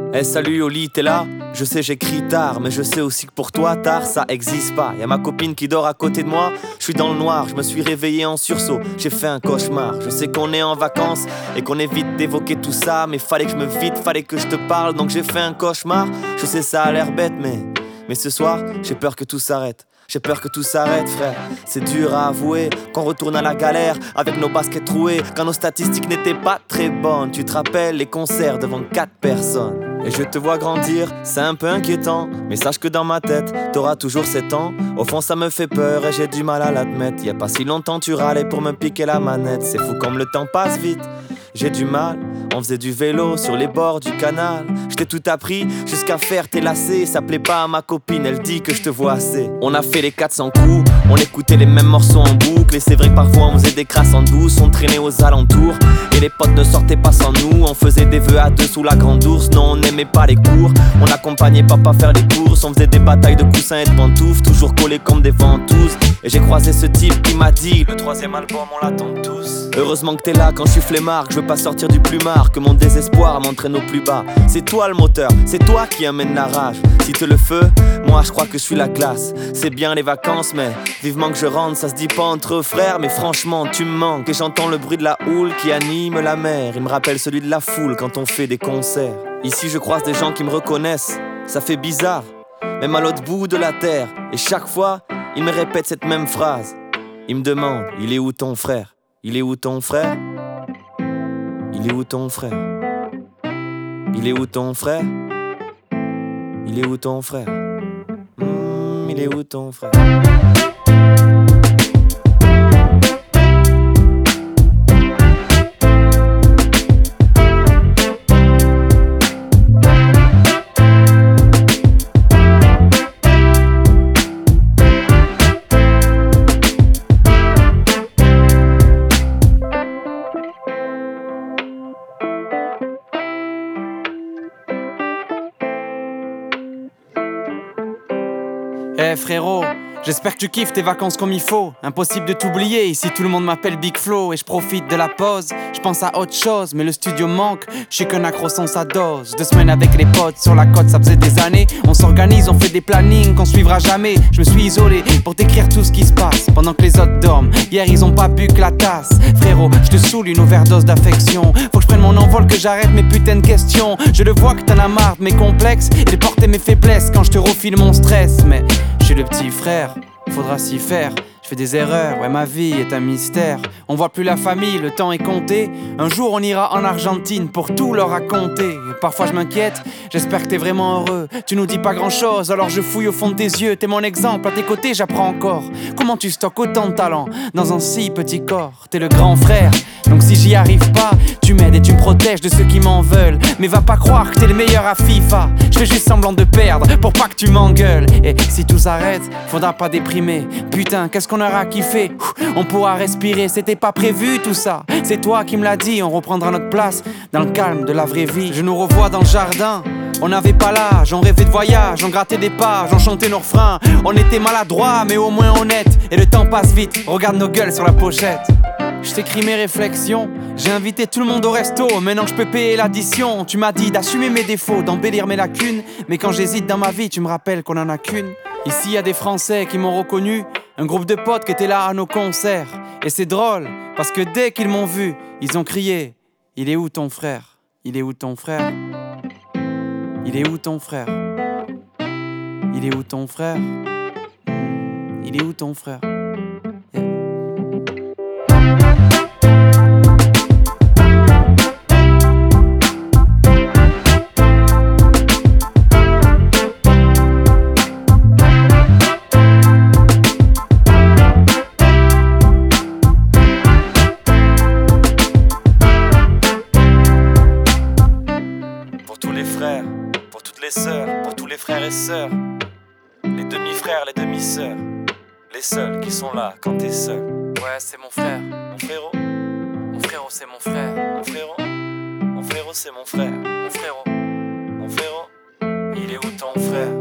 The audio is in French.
Eh salut Oli, t'es là? Je sais j'écris tard, mais je sais aussi que pour toi tard ça existe pas. Y'a ma copine qui dort à côté de moi, je suis dans le noir, je me suis réveillé en sursaut, j'ai fait un cauchemar. Je sais qu'on est en vacances et qu'on évite d'évoquer tout ça, mais fallait que je me vide, fallait que je te parle, donc j'ai fait un cauchemar. Je sais ça a l'air bête, mais ce soir j'ai peur que tout s'arrête. J'ai peur que tout s'arrête, frère. C'est dur à avouer qu'on retourne à la galère avec nos baskets trouées, quand nos statistiques n'étaient pas très bonnes. Tu te rappelles les concerts devant 4 personnes. Et je te vois grandir, c'est un peu inquiétant, mais sache que dans ma tête, t'auras toujours 7 ans. Au fond ça me fait peur et j'ai du mal à l'admettre. Y'a pas si longtemps tu râlais pour me piquer la manette. C'est fou comme le temps passe vite, j'ai du mal. On faisait du vélo sur les bords du canal. Je t'ai tout appris jusqu'à faire tes lacets. Ça plaît pas à ma copine, elle dit que je te vois assez. On a fait les 400 coups, on écoutait les mêmes morceaux en boucle. Et c'est vrai que parfois on faisait des crasses en douce, on traînait aux alentours. Et les potes ne sortaient pas sans nous, on faisait des vœux à deux sous la grande ours. Non, on n'aimait pas les cours, on accompagnait papa faire les courses. On faisait des batailles de coussins et de pantoufles, toujours collés comme des ventouses. Et j'ai croisé ce type qui m'a dit: le 3e album on l'attend tous. Heureusement que t'es là quand je suis flemmard, que je veux pas sortir du plumard, que mon désespoir m'entraîne au plus bas. C'est toi le moteur, c'est toi qui amène la rage. Si t'es le feu, moi je crois que je suis la classe. C'est bien les vacances mais vivement que je rentre. Ça se dit pas entre frères mais franchement tu me manques. Et j'entends le bruit de la houle qui anime la mer. Il me rappelle celui de la foule quand on fait des concerts. Ici je croise des gens qui me reconnaissent, ça fait bizarre, même à l'autre bout de la terre. Et chaque fois ils me répètent cette même phrase. Ils me demandent: il est où ton frère? Il est où ton frère? Il est où ton frère? Il est où ton frère? Il est où ton frère? Il est où ton frère? Eh frérot, j'espère que tu kiffes tes vacances comme il faut. Impossible de t'oublier, ici tout le monde m'appelle Big Flo. Et je profite de la pause, je pense à autre chose. Mais le studio manque, je suis qu'un accro sans sa dose. 2 semaines avec les potes sur la côte, ça faisait des années. On s'organise, on fait des plannings qu'on suivra jamais. Je me suis isolé pour t'écrire tout ce qui se passe pendant que les autres dorment. Hier ils ont pas bu que la tasse. Frérot, je te saoule, une overdose d'affection. Faut que je prenne mon envol, que j'arrête mes putains de questions. Je le vois que t'en as marre de mes complexes et de porter mes faiblesses quand je te refile mon stress. Mais je suis le petit frère, faudra s'y faire. Je fais des erreurs, ouais ma vie est un mystère. On voit plus la famille, le temps est compté. Un jour on ira en Argentine pour tout leur raconter. Parfois je m'inquiète, j'espère que t'es vraiment heureux. Tu nous dis pas grand chose, alors je fouille au fond de tes yeux. T'es mon exemple, à tes côtés j'apprends encore. Comment tu stockes autant de talent dans un si petit corps? T'es le grand frère, donc si j'y arrive pas, tu m'aides et tu me protèges de ceux qui m'en veulent. Mais va pas croire que t'es le meilleur à FIFA. Je fais juste semblant de perdre pour pas que tu m'engueules. Et si tout s'arrête, faudra pas déprimer. Putain, qu'est-ce qu'on aura kiffé, on pourra respirer. C'était pas prévu tout ça, c'est toi qui me l'as dit. On reprendra notre place dans le calme de la vraie vie. Je nous revois dans le jardin, on n'avait pas l'âge. On rêvait de voyage, on grattait des pages, on chantait nos refrains. On était maladroits mais au moins honnêtes. Et le temps passe vite, regarde nos gueules sur la pochette. Je t'écris mes réflexions, j'ai invité tout le monde au resto. Maintenant que je peux payer l'addition, tu m'as dit d'assumer mes défauts, d'embellir mes lacunes. Mais quand j'hésite dans ma vie, tu me rappelles qu'on en a qu'une. Ici y a des Français qui m'ont reconnu, un groupe de potes qui étaient là à nos concerts. Et c'est drôle, parce que dès qu'ils m'ont vu, ils ont crié: il est où ton frère? Il est où ton frère? Il est où ton frère? Il est où ton frère? Il est où ton frère? Pour toutes les sœurs, pour tous les frères et sœurs, les demi-frères, les demi-sœurs, les seuls qui sont là quand t'es seul. Ouais, c'est mon frère, mon frérot. Mon frérot, c'est mon frère. Mon frérot, mon frérot, c'est mon frère. Mon frérot, mon frérot, il est où ton frère?